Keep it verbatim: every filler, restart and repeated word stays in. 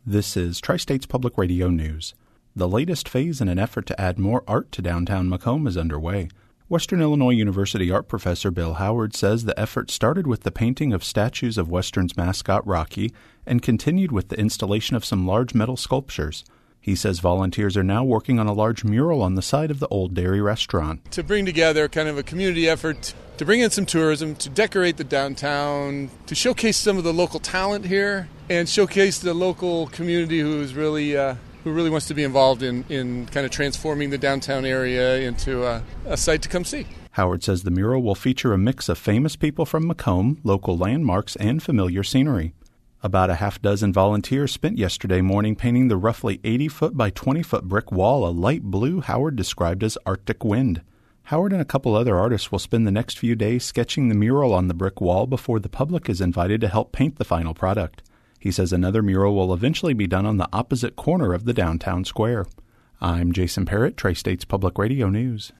This is Tri-States Public Radio News. The latest phase in an effort to add more art to downtown Macomb is underway. Western Illinois University art professor Bill Howard says the effort started with the painting of statues of Western's mascot Rocky and continued with the installation of some large metal sculptures. He says volunteers are now working on a large mural on the side of the Old Dairy restaurant. To bring together kind of a community effort to bring in some tourism, to decorate the downtown, to showcase some of the local talent here, and showcase the local community who's really uh, who really wants to be involved in, in kind of transforming the downtown area into a, a site to come see. Howard says the mural will feature a mix of famous people from Macomb, local landmarks, and familiar scenery. About a half dozen volunteers spent yesterday morning painting the roughly eighty-foot by twenty-foot brick wall a light blue Howard described as Arctic wind. Howard and a couple other artists will spend the next few days sketching the mural on the brick wall before the public is invited to help paint the final product. He says another mural will eventually be done on the opposite corner of the downtown square. I'm Jason Parrott, Tri-States Public Radio News.